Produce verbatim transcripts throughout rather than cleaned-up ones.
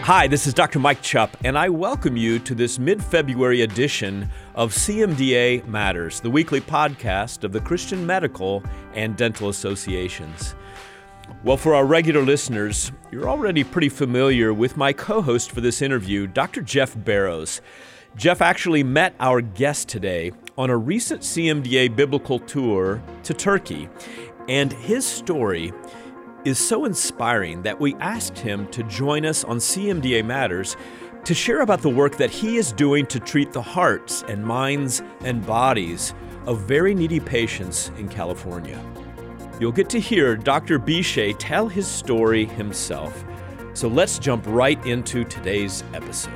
Hi, this is Doctor Mike Chupp, and I welcome you to this mid-February edition of C M D A Matters, the weekly podcast of the Christian Medical and Dental Associations. Well, for our regular listeners, you're already pretty familiar with my co-host for this interview, Doctor Jeff Barrows. Jeff actually met our guest today on a recent C M D A biblical tour to Turkey, and his story is so inspiring that we asked him to join us on C M D A Matters to share about the work that he is doing to treat the hearts and minds and bodies of very needy patients in California. You'll get to hear Doctor Bishay tell his story himself. So let's jump right into today's episode.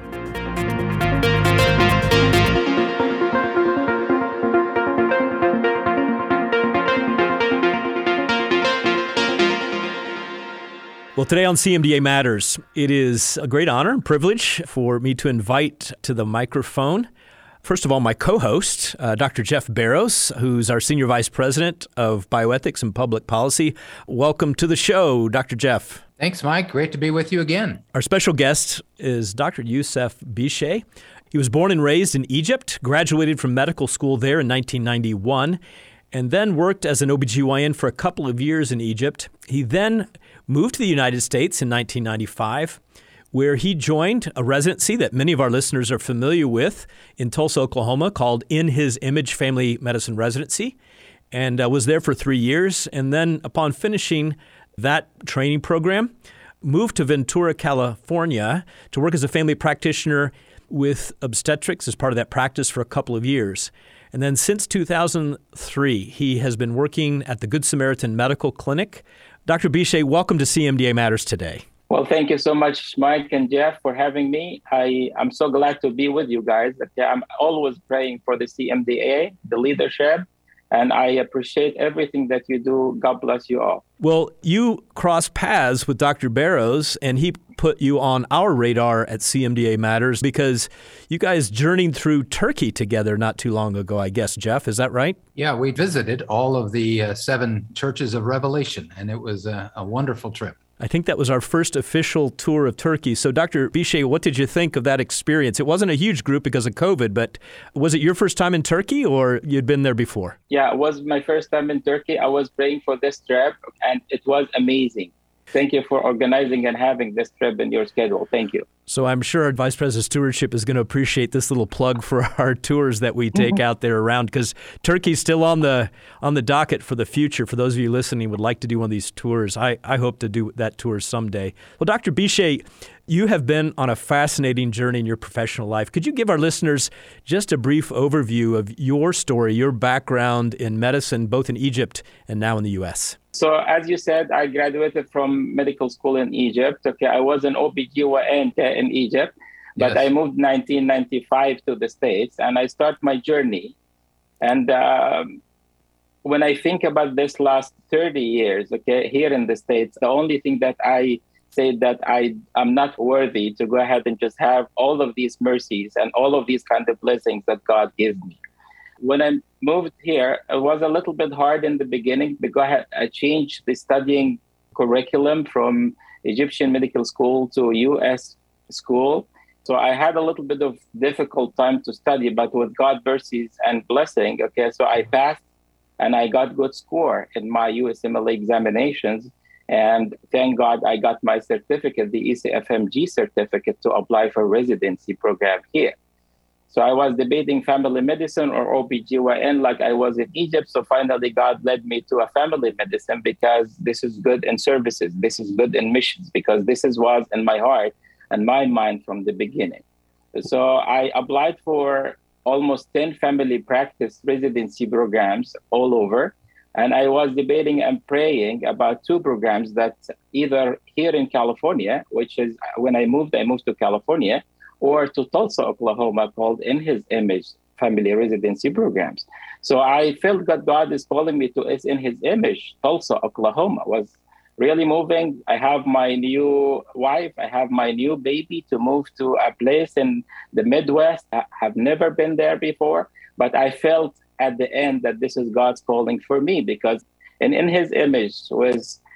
Well, today on C M D A Matters, it is a great honor and privilege for me to invite to the microphone, first of all, my co-host, uh, Doctor Jeff Barrows, who's our Senior Vice President of Bioethics and Public Policy. Welcome to the show, Doctor Jeff. Thanks, Mike. Great to be with you again. Our special guest is Doctor Youssef Bishay. He was born and raised in Egypt, graduated from medical school there in nineteen ninety-one, and then worked as an O B G Y N for a couple of years in Egypt. He then moved to the United States in nineteen ninety-five, where he joined a residency that many of our listeners are familiar with in Tulsa, Oklahoma, called In His Image Family Medicine Residency, and uh, was there for three years. And then upon finishing that training program, moved to Ventura, California to work as a family practitioner with obstetrics as part of that practice for a couple of years. And then since two thousand three, he has been working at the Good Samaritan Medical Clinic. Doctor Bishay, welcome to C M D A Matters today. Well, thank you so much, Mike and Jeff, for having me. I, I'm so glad to be with you guys. I'm always praying for the C M D A, the leadership, and I appreciate everything that you do. God bless you all. Well, you crossed paths with Doctor Barrows, and he put you on our radar at C M D A Matters because you guys journeyed through Turkey together not too long ago, I guess, Jeff. Is that right? Yeah, we visited all of the uh, seven churches of Revelation, and it was a, a wonderful trip. I think that was our first official tour of Turkey. So, Doctor Bishay, what did you think of that experience? It wasn't a huge group because of COVID, but was it your first time in Turkey or you'd been there before? Yeah, it was my first time in Turkey. I was praying for this trip, and it was amazing. Thank you for organizing and having this trip in your schedule. Thank you. So I'm sure our Vice President of Stewardship is going to appreciate this little plug for our tours that we take mm-hmm. out there around, because Turkey's still on the on the docket for the future. For those of you listening who would like to do one of these tours, I, I hope to do that tour someday. Well, Doctor Bishay, you have been on a fascinating journey in your professional life. Could you give our listeners just a brief overview of your story, your background in medicine, both in Egypt and now in the U S? So as you said, I graduated from medical school in Egypt. Okay, I was an O B G Y N in Egypt, but yes. I moved nineteen ninety-five to the States, and I start my journey. And um, when I think about this last thirty years, okay, here in the States, the only thing that I say that I am not worthy to go ahead and just have all of these mercies and all of these kind of blessings that God gives me. When I moved here, it was a little bit hard in the beginning because I changed the studying curriculum from Egyptian medical school to U S school. So I had a little bit of difficult time to study, but with God's mercies and blessing, okay, so I passed and I got good score in my U S M L E examinations. And thank God I got my certificate, the E C F M G certificate, to apply for residency program here. So I was debating family medicine or O B G Y N like I was in Egypt. So finally, God led me to a family medicine because this is good in services. This is good in missions because this is was in my heart and my mind from the beginning. So I applied for almost ten family practice residency programs all over. And I was debating and praying about two programs that either here in California, which is when I moved, I moved to California, or to Tulsa, Oklahoma, called In His Image Family Residency Programs. So I felt that God is calling me to It's In His Image. Tulsa, Oklahoma was really moving. I have my new wife. I have my new baby to move to a place in the Midwest. I have never been there before, but I felt at the end that this is God's calling for me because in, in His Image was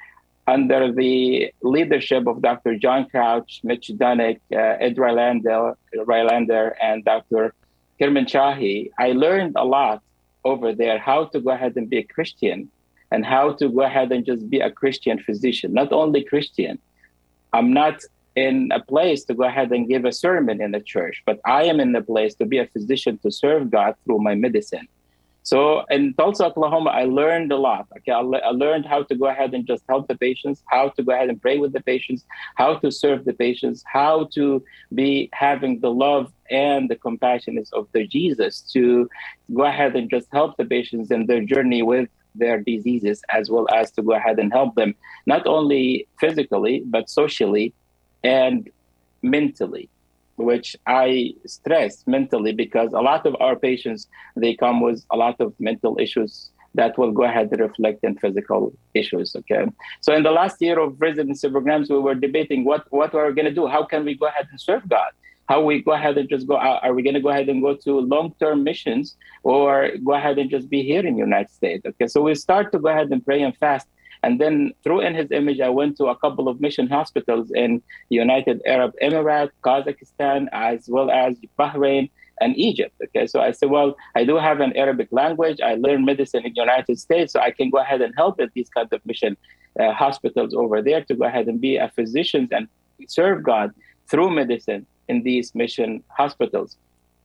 under the leadership of Doctor John Crouch, Mitch Dunick, uh, Ed Rylander, Rylander, and Doctor Kirman Shahi, I learned a lot over there how to go ahead and be a Christian and how to go ahead and just be a Christian physician, not only Christian. I'm not in a place to go ahead and give a sermon in the church, but I am in the place to be a physician to serve God through my medicine. So in Tulsa, Oklahoma, I learned a lot. Okay, I, le- I learned how to go ahead and just help the patients, how to go ahead and pray with the patients, how to serve the patients, how to be having the love and the compassion of the Jesus to go ahead and just help the patients in their journey with their diseases, as well as to go ahead and help them not only physically, but socially and mentally, which I stress mentally because a lot of our patients, they come with a lot of mental issues that will go ahead and reflect in physical issues, okay? So in the last year of residency programs, we were debating what, what we're gonna do. How can we go ahead and serve God? How we go ahead and just go out? Are we gonna go ahead and go to long-term missions or go ahead and just be here in the United States, okay? So we start to go ahead and pray and fast. And then through In His Image, I went to a couple of mission hospitals in the United Arab Emirates, Kazakhstan, as well as Bahrain and Egypt. Okay, so I said, well, I do have an Arabic language. I learned medicine in the United States, so I can go ahead and help at these kinds of mission uh, hospitals over there to go ahead and be a physician and serve God through medicine in these mission hospitals.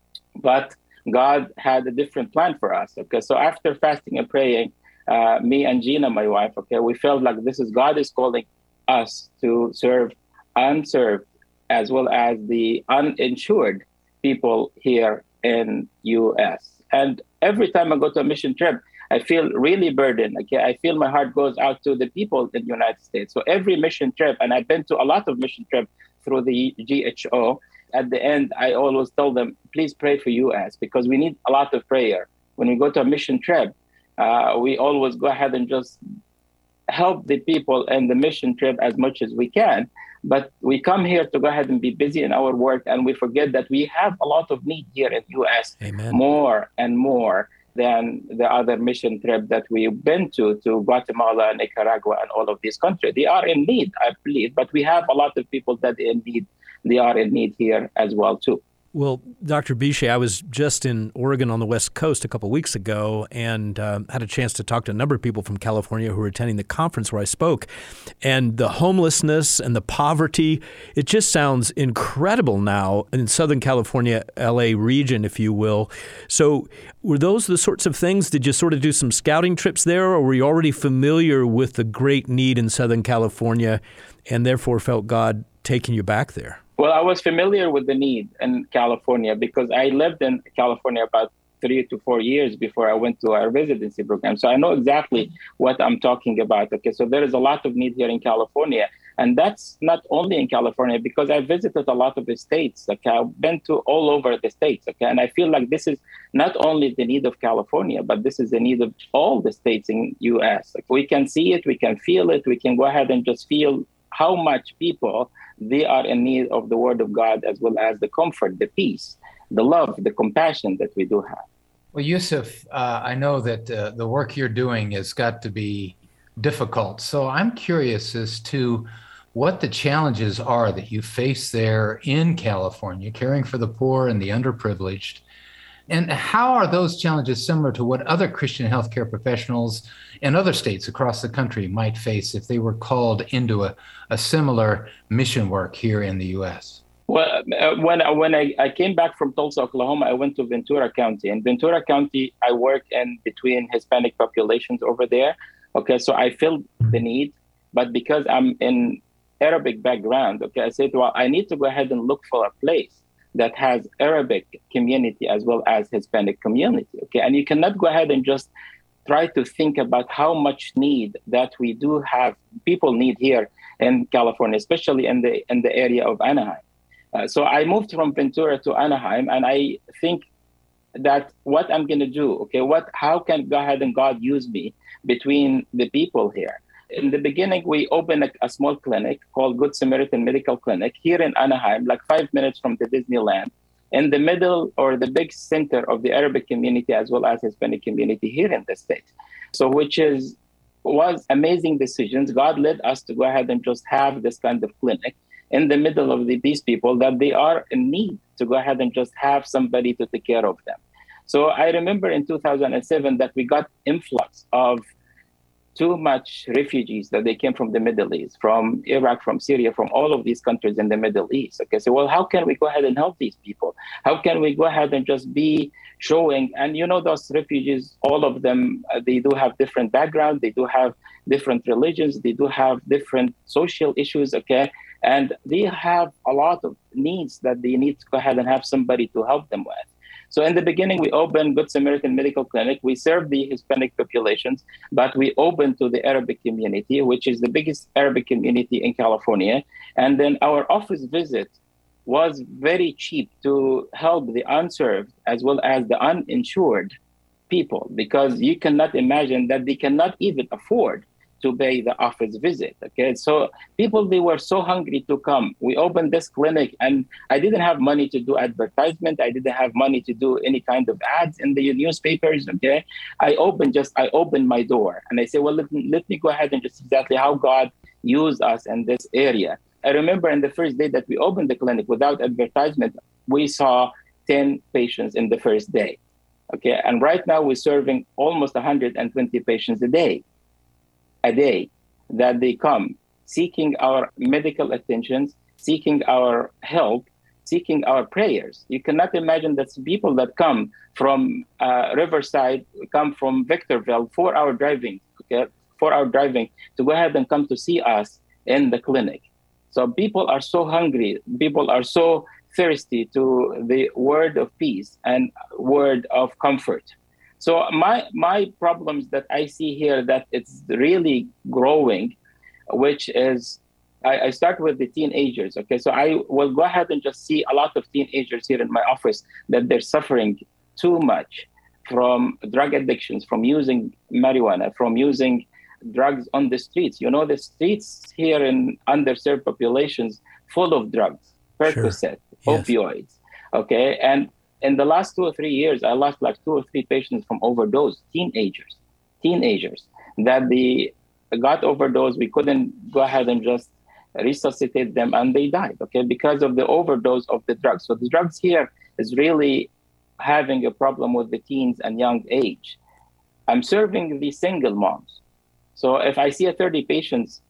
But God had a different plan for us. Okay, so after fasting and praying, Uh, me and Gina, my wife, okay, we felt like this is God is calling us to serve unserved as well as the uninsured people here in U S. And every time I go to a mission trip, I feel really burdened. Okay, I feel my heart goes out to the people in the United States. So every mission trip, and I've been to a lot of mission trips through the G H O, at the end, I always tell them, please pray for U S because we need a lot of prayer. When we go to a mission trip, Uh, we always go ahead and just help the people in the mission trip as much as we can. But we come here to go ahead and be busy in our work, and we forget that we have a lot of need here in the U S, Amen. more and more than the other mission trip that we've been to, to Guatemala, Nicaragua, and all of these countries. They are in need, I believe, but we have a lot of people that in need, they are in need here as well, too. Well, Doctor Biche, I was just in Oregon on the West Coast a couple of weeks ago and uh, had a chance to talk to a number of people from California who were attending the conference where I spoke. And the homelessness and the poverty, it just sounds incredible now in Southern California, L A region, if you will. So were those the sorts of things? Did you sort of do some scouting trips there, or were you already familiar with the great need in Southern California and therefore felt God taking you back there? Well, I was familiar with the need in California because I lived in California about three to four years before I went to our residency program. So I know exactly what I'm talking about. Okay, so there is a lot of need here in California. And that's not only in California because I visited a lot of the states. Okay, I've been to all over the states. Okay, and I feel like this is not only the need of California, but this is the need of all the states in U S. Like we can see it, we can feel it, we can go ahead and just feel how much people they are in need of the word of God, as well as the comfort, the peace, the love, the compassion that we do have. Well, Yusuf, uh, I know that uh, the work you're doing has got to be difficult. So I'm curious as to what the challenges are that you face there in California, caring for the poor and the underprivileged. And how are those challenges similar to what other Christian healthcare professionals in other states across the country might face if they were called into a, a similar mission work here in the U S? Well, uh, when, when I, I came back from Tulsa, Oklahoma, I went to Ventura County. In Ventura County, I work in between Hispanic populations over there. Okay, so I feel the need, but because I'm in Arabic background, okay, I said, well, I need to go ahead and look for a place that has Arabic community as well as Hispanic community. Okay, and you cannot go ahead and just try to think about how much need that we do have, people need here in California, especially in the in the area of Anaheim. Uh, so I moved from Ventura to Anaheim, and I think that what I'm going to do, okay, what, how can go ahead and God use me between the people here? In the beginning, we opened a, a small clinic called Good Samaritan Medical Clinic here in Anaheim, like five minutes from the Disneyland, in the middle or the big center of the Arabic community as well as Hispanic community here in the state. So which is was amazing decisions. God led us to go ahead and just have this kind of clinic in the middle of the, these people that they are in need to go ahead and just have somebody to take care of them. So I remember in two thousand seven that we got influx of too much refugees that they came from the Middle East, from Iraq, from Syria, from all of these countries in the Middle East. Okay, so well, how can we go ahead and help these people? How can we go ahead and just be showing, and you know, those refugees, all of them, uh, they do have different backgrounds, they do have different religions, they do have different social issues, okay? And they have a lot of needs that they need to go ahead and have somebody to help them with. So in the beginning, we opened Good Samaritan Medical Clinic. We serve the Hispanic populations, but we opened to the Arabic community, which is the biggest Arabic community in California. And then our office visit was very cheap to help the unserved as well as the uninsured people, because you cannot imagine that they cannot even afford to pay the office visit. Okay, so people, they were so hungry to come. We opened this clinic, and I didn't have money to do advertisement. I didn't have money to do any kind of ads in the newspapers. Okay, I opened just I opened my door, and I said, well, let me, let me go ahead and just exactly how God used us in this area. I remember in the first day that we opened the clinic without advertisement, we saw ten patients in the first day. Okay, and right now we're serving almost one hundred twenty patients a day. a day that they come seeking our medical attentions, seeking our help, seeking our prayers. You cannot imagine that people that come from uh, Riverside, come from Victorville, four hour driving, okay, four hour driving to go ahead and come to see us in the clinic. So people are so hungry, people are so thirsty to the word of peace and word of comfort. So my my problems that I see here that it's really growing, which is, I, I start with the teenagers. Okay, so I will go ahead and just see a lot of teenagers here in my office that they're suffering too much from drug addictions, from using marijuana, from using drugs on the streets. You know, the streets here in underserved populations full of drugs, Percocet, sure. opioids. Yes. Okay, and in the last two or three years, I lost like two or three patients from overdose, teenagers, teenagers that they got overdose. We couldn't go ahead and just resuscitate them, and they died, okay, because of the overdose of the drugs. So the drugs here is really having a problem with the teens and young age. I'm serving the single moms. So if I see thirty patients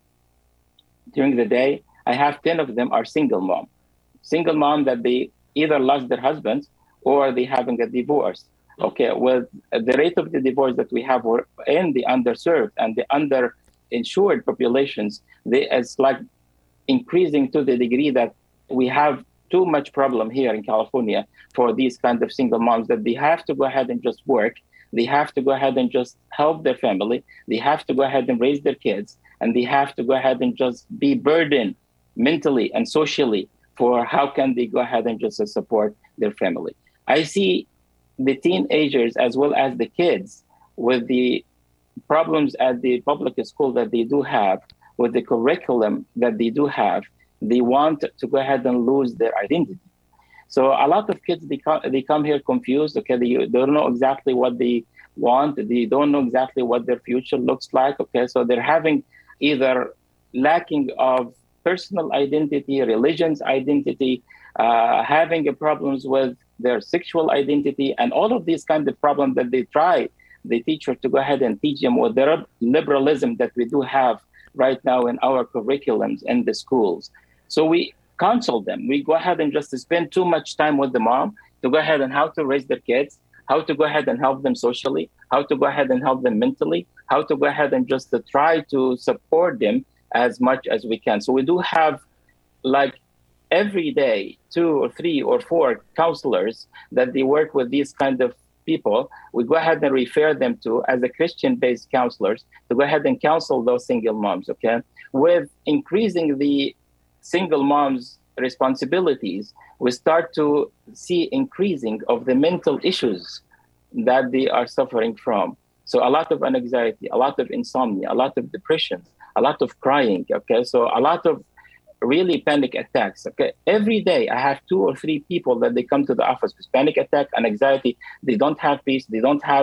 during the day, I have ten of them are single mom. Single mom that they either lost their husbands or they having a divorce. Okay, with the rate of the divorce that we have in the underserved and the underinsured populations, they, it's like increasing to the degree that we have too much problem here in California for these kind of single moms that they have to go ahead and just work. They have to go ahead and just help their family. They have to go ahead and raise their kids, and they have to go ahead and just be burdened mentally and socially for how can they go ahead and just support their family. I see the teenagers as well as the kids with the problems at the public school that they do have, with the curriculum that they do have. They want to go ahead and lose their identity. So a lot of kids, they come, they come here confused. Okay, they don't know exactly what they want. They don't know exactly what their future looks like. Okay, so they're having either lacking of personal identity, religion's identity, uh, having a problems with their sexual identity, and all of these kinds of problems that they try the teacher to go ahead and teach them with the liberalism that we do have right now in our curriculums in the schools. So we counsel them. We go ahead and just spend too much time with the mom to go ahead and how to raise their kids, how to go ahead and help them socially, how to go ahead and help them mentally, how to go ahead and just to try to support them as much as we can. So we do have like every day, two or three or four counselors that they work with these kind of people. We go ahead and refer them to as a Christian-based counselors to go ahead and counsel those single moms, okay? With increasing the single moms' responsibilities, we start to see increasing of the mental issues that they are suffering from. So a lot of anxiety, a lot of insomnia, a lot of depression, a lot of crying, okay? So a lot of really panic attacks, okay? Every day I have two or three people that they come to the office with panic attack and anxiety. They don't have peace. They don't have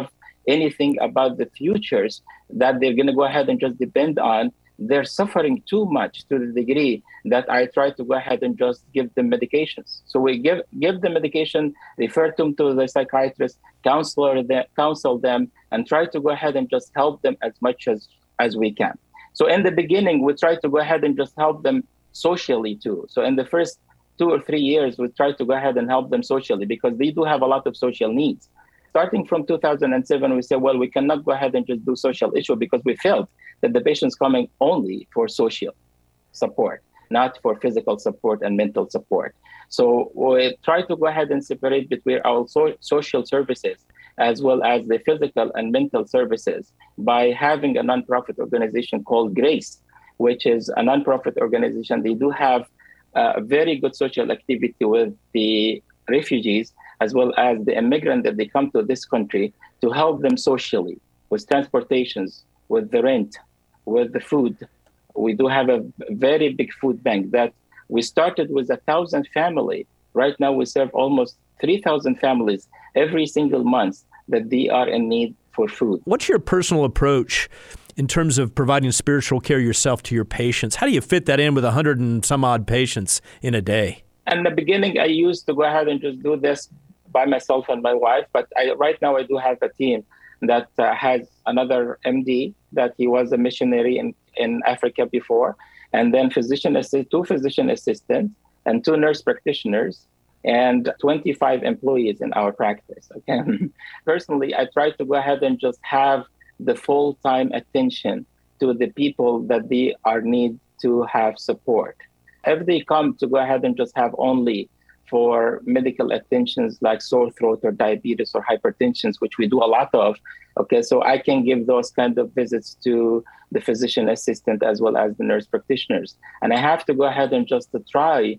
anything about the futures that they're going to go ahead and just depend on. They're suffering too much to the degree that I try to go ahead and just give them medications. So we give give them medication, refer them to the psychiatrist, counselor, them, counsel them, and try to go ahead and just help them as much as, as we can. So in the beginning, we try to go ahead and just help them socially too. So in the first two or three years, we try to go ahead and help them socially because they do have a lot of social needs. Starting from two thousand seven, we said, well, we cannot go ahead and just do social issue because we felt that the patient's coming only for social support, not for physical support and mental support. So we try to go ahead and separate between our so- social services as well as the physical and mental services by having a nonprofit organization called GRACE, which is a nonprofit organization. They do have a very good social activity with the refugees as well as the immigrant that they come to this country to help them socially with transportations, with the rent, with the food. We do have a very big food bank that we started with a thousand family. Right now we serve almost three thousand families every single month that they are in need for food. What's your personal approach in terms of providing spiritual care yourself to your patients? How do you fit that in with a hundred and some odd patients in a day? In the beginning, I used to go ahead and just do this by myself and my wife. But I, right now I do have a team that uh, has another M D that he was a missionary in, in Africa before, and then physician assist, two physician assistants and two nurse practitioners and twenty-five employees in our practice. Okay. Personally, I try to go ahead and just have the full-time attention to the people that they are need to have support. If they come to go ahead and just have only for medical attentions like sore throat or diabetes or hypertension, which we do a lot of, okay, so I can give those kind of visits to the physician assistant as well as the nurse practitioners. And I have to go ahead and just to try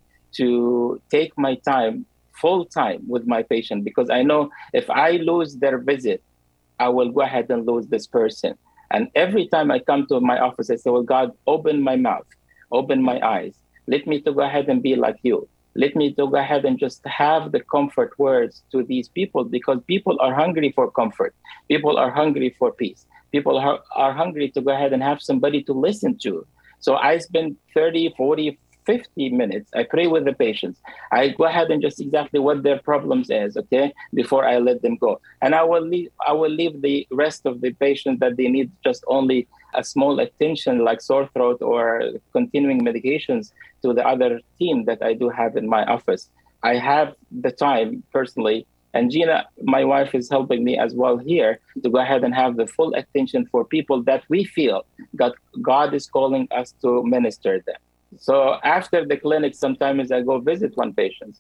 to take my time, full time with my patient, because I know if I lose their visit, I will go ahead and lose this person. And every time I come to my office, I say, well, God, open my mouth, open my eyes. Let me to go ahead and be like you. Let me to go ahead and just have the comfort words to these people, because people are hungry for comfort. People are hungry for peace. People are, are hungry to go ahead and have somebody to listen to. So I spend thirty, forty, fifty minutes. I pray with the patients. I go ahead and just exactly what their problems is, okay, before I let them go. And I will leave, I will leave the rest of the patients that they need just only a small attention like sore throat or continuing medications to the other team that I do have in my office. I have the time personally, and Gina, my wife, is helping me as well here to go ahead and have the full attention for people that we feel that God is calling us to minister them. So after the clinic, sometimes I go visit one patient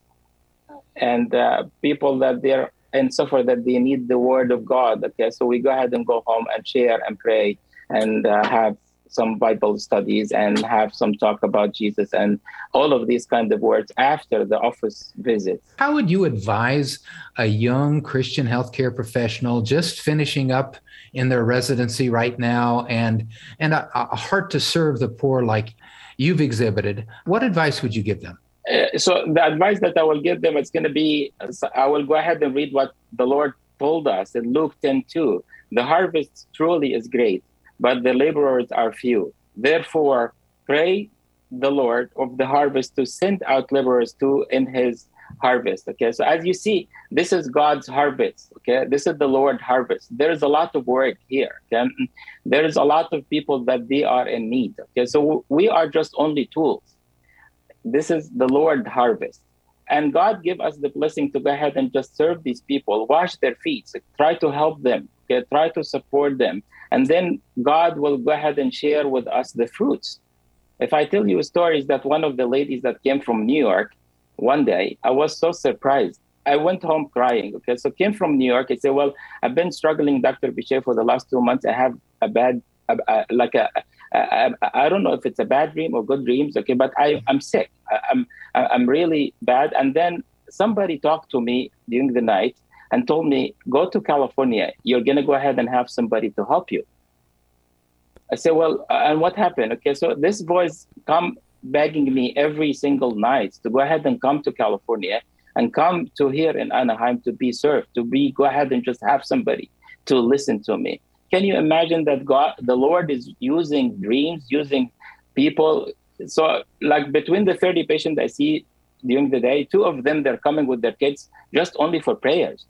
and uh, people that they're and suffer that they need the word of God. Okay, so we go ahead and go home and share and pray and uh, have some Bible studies and have some talk about Jesus and all of these kind of words after the office visit. How would you advise a young Christian healthcare professional just finishing up in their residency right now and and a, a heart to serve the poor like you've exhibited? What advice would you give them? Uh, so the advice that I will give them is going to be, I will go ahead and read what the Lord told us in Luke ten two. The harvest truly is great, but the laborers are few. Therefore, pray the Lord of the harvest to send out laborers to in his harvest. Okay, so as you see, this is God's harvest. Okay, this is the Lord harvest. There is a lot of work here. Okay, there is a lot of people that they are in need. Okay, so we are just only tools. This is the Lord harvest. And God give us the blessing to go ahead and just serve these people, wash their feet, try to help them, okay, try to support them. And then God will go ahead and share with us the fruits. If I tell you stories that one of the ladies that came from New York, one day, I was so surprised. I went home crying. Okay, so came from New York. I said, well, I've been struggling, Doctor Bichet, for the last two months. I have a bad, a, a, like a, a, a, I don't know if it's a bad dream or good dreams. Okay, but I, I'm sick. I, I'm, I'm really bad. And then somebody talked to me during the night and told me, go to California. You're going to go ahead and have somebody to help you. I said, well, uh, and what happened? Okay, so this voice come begging me every single night to go ahead and come to California and come to here in Anaheim to be served, to be, go ahead and just have somebody to listen to me. Can you imagine that God, the Lord is using dreams, using people? So like between the thirty patients I see during the day, two of them, they're coming with their kids just only for prayers.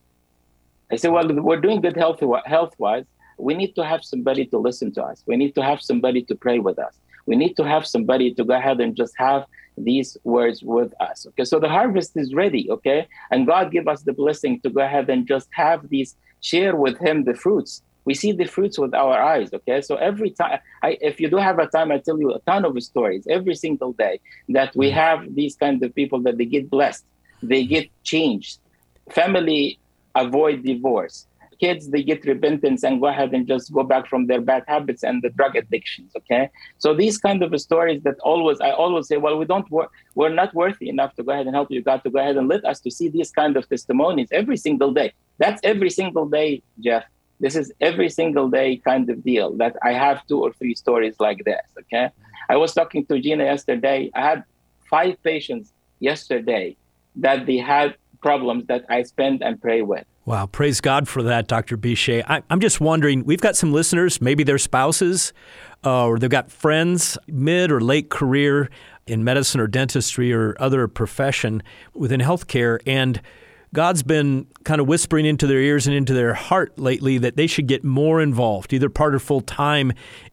I say, well, we're doing good health, health-wise. We need to have somebody to listen to us. We need to have somebody to pray with us. We need to have somebody to go ahead and just have these words with us. Okay, so the harvest is ready, okay? And God give us the blessing to go ahead and just have these, share with him the fruits. We see the fruits with our eyes, okay? So every time, I, if you do have a time, I tell you a ton of stories every single day that we have these kinds of people that they get blessed, they get changed. Family avoid divorce. Kids, they get repentance and go ahead and just go back from their bad habits and the drug addictions, okay? So these kind of stories that always, I always say, well, we don't work, we're not worthy enough to go ahead and help you. God to go ahead and let us to see these kind of testimonies every single day. That's every single day, Jeff. This is every single day kind of deal that I have two or three stories like this, okay? I was talking to Gina yesterday. I had five patients yesterday that they had problems that I spend and pray with. Wow, praise God for that, Doctor Bichet. I, I'm just wondering, we've got some listeners, maybe their spouses, uh, or they've got friends, mid or late career in medicine or dentistry or other profession within healthcare, and God's been kind of whispering into their ears and into their heart lately that they should get more involved, either part or full time,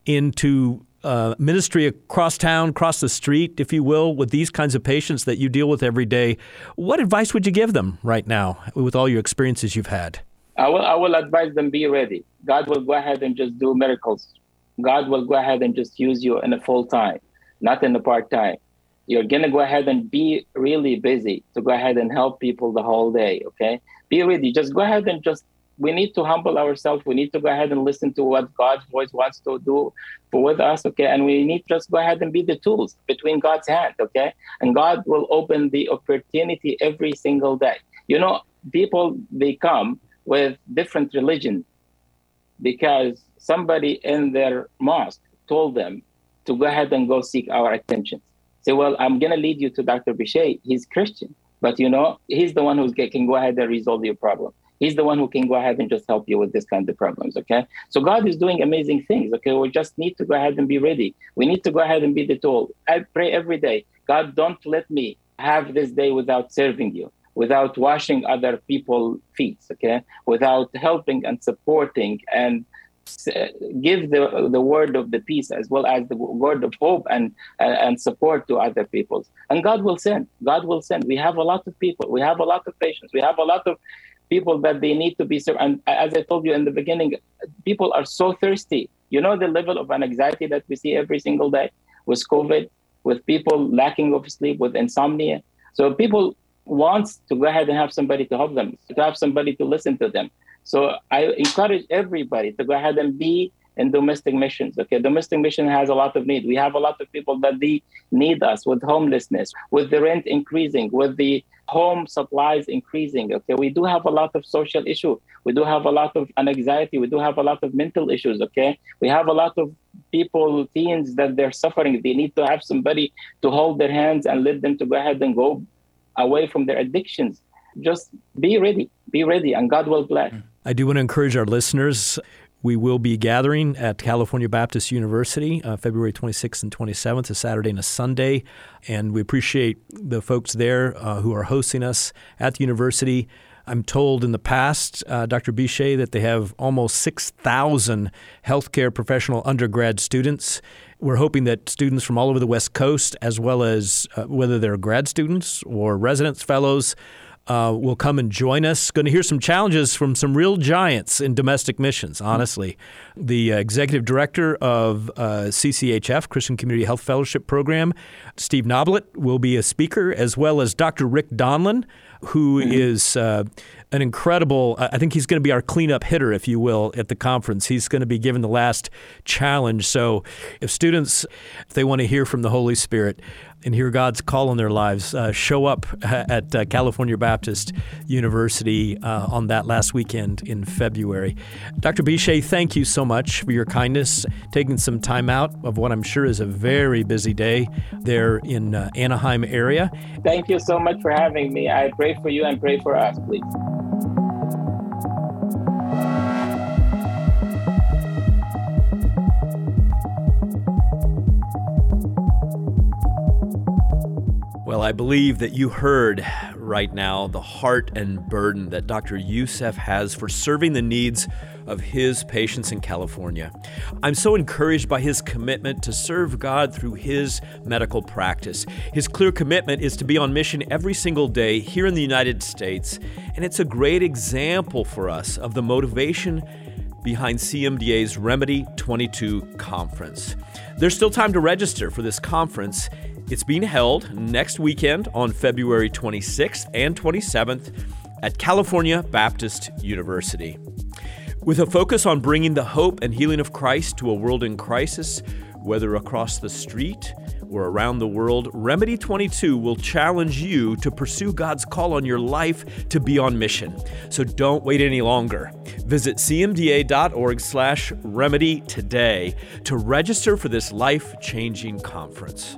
into uh, ministry across town, across the street, if you will, with these kinds of patients that you deal with every day. What advice would you give them right now with all your experiences you've had? I will, I will advise them, be ready. God will go ahead and just do miracles. God will go ahead and just use you in a full time, not in a part time. You're going to go ahead and be really busy to go ahead and help people the whole day, okay? Be ready. Just go ahead and just, we need to humble ourselves. We need to go ahead and listen to what God's voice wants to do with us, okay? And we need to just go ahead and be the tools between God's hand, okay? And God will open the opportunity every single day. You know, people, they come with different religion because somebody in their mosque told them to go ahead and go seek our attention. Say, well, I'm going to lead you to Doctor Bichet. He's Christian, but you know, he's the one who can go ahead and resolve your problem. He's the one who can go ahead and just help you with this kind of problems, okay? So God is doing amazing things, okay? We just need to go ahead and be ready. We need to go ahead and be the tool. I pray every day, God, don't let me have this day without serving you, without washing other people's feet, okay? Without helping and supporting and give the the word of the peace as well as the word of hope and uh, and support to other people. And God will send. God will send. We have a lot of people. We have a lot of patients. We have a lot of people that they need to be served. And as I told you in the beginning, people are so thirsty. You know the level of anxiety that we see every single day with COVID, with people lacking of sleep, with insomnia. So people want to go ahead and have somebody to help them, to have somebody to listen to them. So I encourage everybody to go ahead and be in domestic missions. Okay, domestic mission has a lot of need. We have a lot of people that they need us with homelessness, with the rent increasing, with the home supplies increasing. Okay, we do have a lot of social issue. We do have a lot of anxiety. We do have a lot of mental issues. Okay, we have a lot of people, teens, that they're suffering. They need to have somebody to hold their hands and let them to go ahead and go away from their addictions. Just be ready, be ready, and God will bless. I do want to encourage our listeners. We will be gathering at California Baptist University uh, February twenty-sixth and twenty-seventh, a Saturday and a Sunday. And we appreciate the folks there uh, who are hosting us at the university. I'm told in the past, uh, Doctor Bichet, that they have almost six thousand healthcare professional undergrad students. We're hoping that students from all over the West Coast, as well as uh, whether they're grad students or residence fellows, Uh, will come and join us. Going to hear some challenges from some real giants in domestic missions, honestly. The uh, executive director of uh, C C H F, Christian Community Health Fellowship Program, Steve Noblett, will be a speaker, as well as Doctor Rick Donlin, who mm-hmm. is uh, an incredible, I think he's going to be our cleanup hitter, if you will, at the conference. He's going to be given the last challenge. So if students, if they want to hear from the Holy Spirit and hear God's call in their lives, uh, show up at uh, California Baptist University uh, on that last weekend in February. Doctor Bichet, thank you so much for your kindness, taking some time out of what I'm sure is a very busy day there in uh, Anaheim area. Thank you so much for having me. I pray for you and pray for us, please. Well, I believe that you heard right now the heart and burden that Doctor Youssef has for serving the needs of his patients in California. I'm so encouraged by his commitment to serve God through his medical practice. His clear commitment is to be on mission every single day here in the United States, and it's a great example for us of the motivation behind C M D A's Remedy twenty-two conference. There's still time to register for this conference. It's being held next weekend on February twenty-sixth and twenty-seventh at California Baptist University. With a focus on bringing the hope and healing of Christ to a world in crisis, whether across the street or around the world, Remedy twenty-two will challenge you to pursue God's call on your life to be on mission. So don't wait any longer. Visit cmda.org slash remedy today to register for this life-changing conference.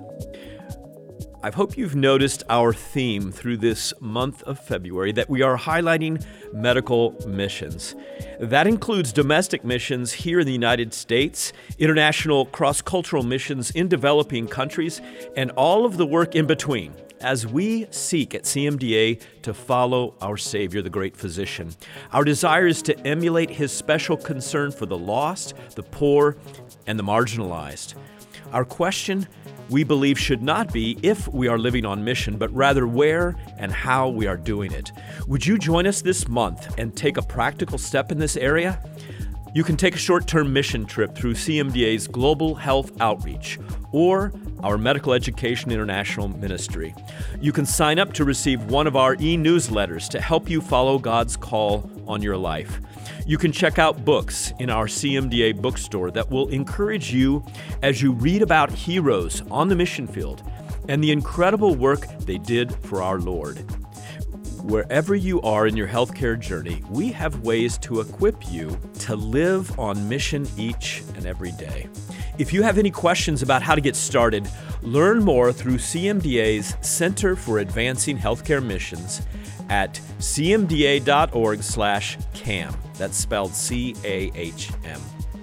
I hope you've noticed our theme through this month of February, that we are highlighting medical missions. That includes domestic missions here in the United States, international cross-cultural missions in developing countries, and all of the work in between as we seek at C M D A to follow our Savior, the great physician. Our desire is to emulate his special concern for the lost, the poor, and the marginalized. Our question, we believe, should not be if we are living on mission, but rather where and how we are doing it. Would you join us this month and take a practical step in this area? You can take a short-term mission trip through C M D A's Global Health Outreach or our Medical Education International Ministry. You can sign up to receive one of our e-newsletters to help you follow God's call on your life. You can check out books in our C M D A bookstore that will encourage you as you read about heroes on the mission field and the incredible work they did for our Lord. Wherever you are in your healthcare journey, we have ways to equip you to live on mission each and every day. If you have any questions about how to get started, learn more through C M D A's Center for Advancing Healthcare Missions at cmda.org slash cam. That's spelled C A H M.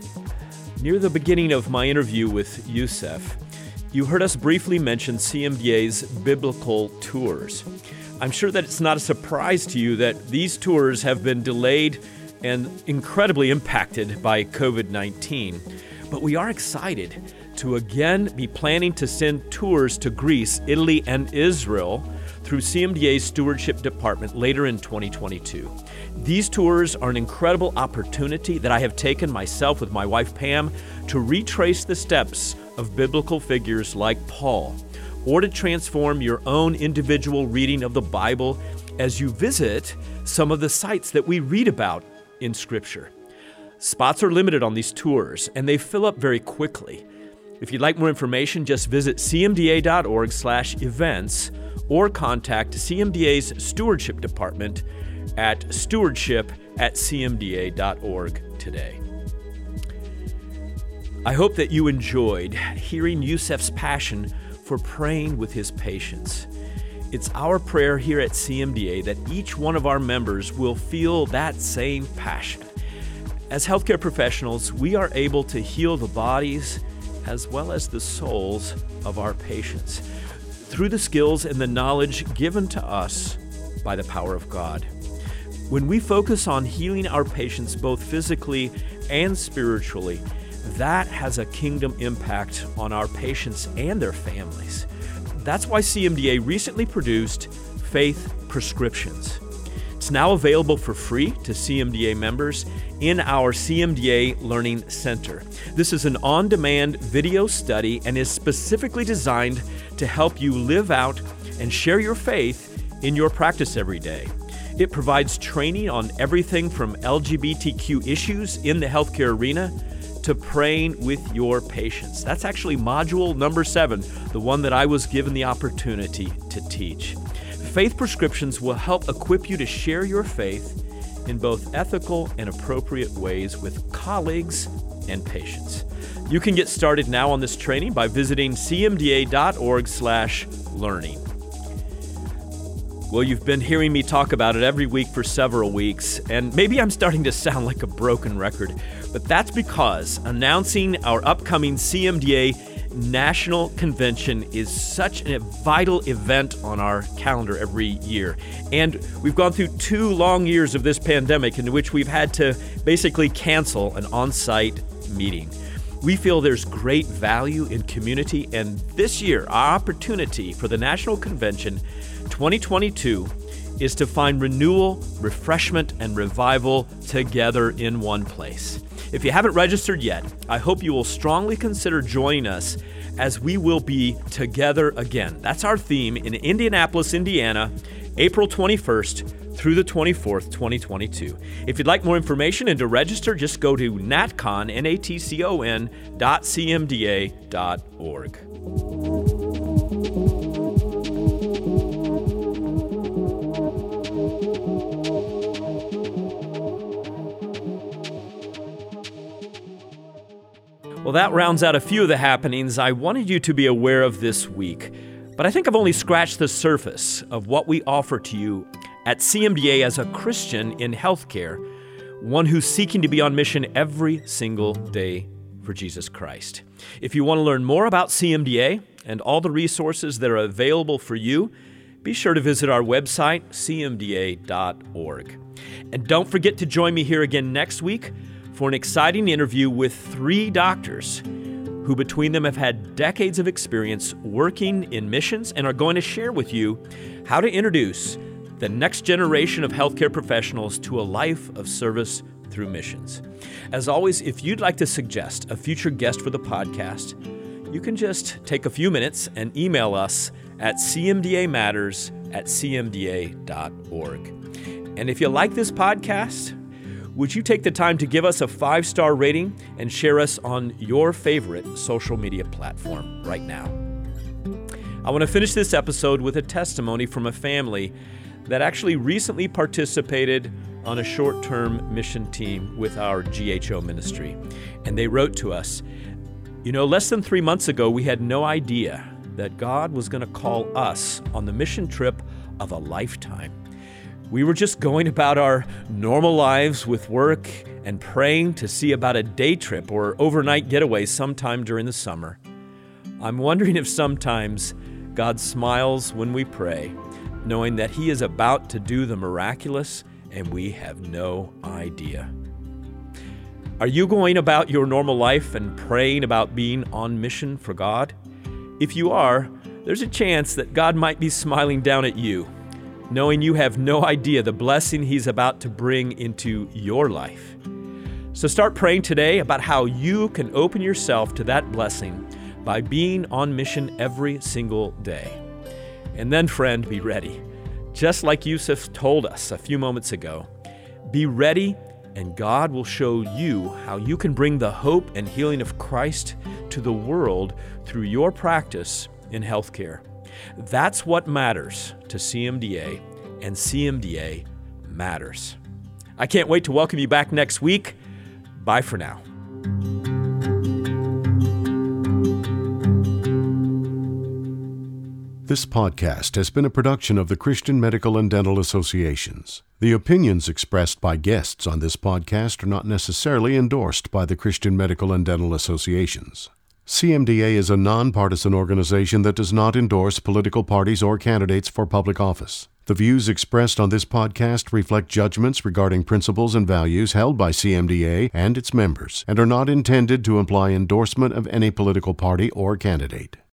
Near the beginning of my interview with Youssef, you heard us briefly mention C M D A's biblical tours. I'm sure that it's not a surprise to you that these tours have been delayed and incredibly impacted by covid nineteen. But we are excited to again be planning to send tours to Greece, Italy, and Israel through C M D A's Stewardship Department later in twenty twenty-two. These tours are an incredible opportunity that I have taken myself with my wife Pam to retrace the steps of biblical figures like Paul, or to transform your own individual reading of the Bible as you visit some of the sites that we read about in Scripture. Spots are limited on these tours, and they fill up very quickly. If you'd like more information, just visit cmda.org slash events or contact C M D A's Stewardship Department at stewardship at cmda.org today. I hope that you enjoyed hearing Youssef's passion for praying with his patients. It's our prayer here at C M D A that each one of our members will feel that same passion. As healthcare professionals, we are able to heal the bodies as well as the souls of our patients through the skills and the knowledge given to us by the power of God. When we focus on healing our patients both physically and spiritually, that has a kingdom impact on our patients and their families. That's why C M D A recently produced Faith Prescriptions. It's now available for free to C M D A members in our C M D A Learning Center. This is an on-demand video study and is specifically designed to help you live out and share your faith in your practice every day. It provides training on everything from L G B T Q issues in the healthcare arena to praying with your patients. That's actually module number seven, the one that I was given the opportunity to teach. Faith Prescriptions will help equip you to share your faith in both ethical and appropriate ways with colleagues and patients. You can get started now on this training by visiting cmda.org slash learning. Well, you've been hearing me talk about it every week for several weeks, and maybe I'm starting to sound like a broken record, but that's because announcing our upcoming C M D A National Convention is such a vital event on our calendar every year. And we've gone through two long years of this pandemic in which we've had to basically cancel an on-site meeting. We feel there's great value in community, and this year, our opportunity for the National Convention twenty twenty-two is to find renewal, refreshment, and revival together in one place. If you haven't registered yet, I hope you will strongly consider joining us as we will be together again. That's our theme in Indianapolis, Indiana, April twenty-first through the twenty-fourth, twenty twenty-two. If you'd like more information and to register, just go to natcon, N A T C O N, dot C M D A dot org. Well, that rounds out a few of the happenings I wanted you to be aware of this week. But I think I've only scratched the surface of what we offer to you at C M D A as a Christian in healthcare, one who's seeking to be on mission every single day for Jesus Christ. If you want to learn more about C M D A and all the resources that are available for you, be sure to visit our website, C M D A dot org. And don't forget to join me here again next week for an exciting interview with three doctors who between them have had decades of experience working in missions and are going to share with you how to introduce the next generation of healthcare professionals to a life of service through missions. As always, if you'd like to suggest a future guest for the podcast, you can just take a few minutes and email us at c m d a matters at c m d a dot org. And if you like this podcast, would you take the time to give us a five-star rating and share us on your favorite social media platform right now? I want to finish this episode with a testimony from a family that actually recently participated on a short-term mission team with our G H O ministry. And they wrote to us, you know, less than three months ago, we had no idea that God was going to call us on the mission trip of a lifetime. We were just going about our normal lives with work and praying to see about a day trip or overnight getaway sometime during the summer. I'm wondering if sometimes God smiles when we pray, knowing that He is about to do the miraculous and we have no idea. Are you going about your normal life and praying about being on mission for God? If you are, there's a chance that God might be smiling down at you, knowing you have no idea the blessing He's about to bring into your life. So start praying today about how you can open yourself to that blessing by being on mission every single day. And then, friend, be ready. Just like Yusuf told us a few moments ago, be ready and God will show you how you can bring the hope and healing of Christ to the world through your practice in healthcare. That's what matters to C M D A, and C M D A matters. I can't wait to welcome you back next week. Bye for now. This podcast has been a production of the Christian Medical and Dental Associations. The opinions expressed by guests on this podcast are not necessarily endorsed by the Christian Medical and Dental Associations. C M D A is a nonpartisan organization that does not endorse political parties or candidates for public office. The views expressed on this podcast reflect judgments regarding principles and values held by C M D A and its members and are not intended to imply endorsement of any political party or candidate.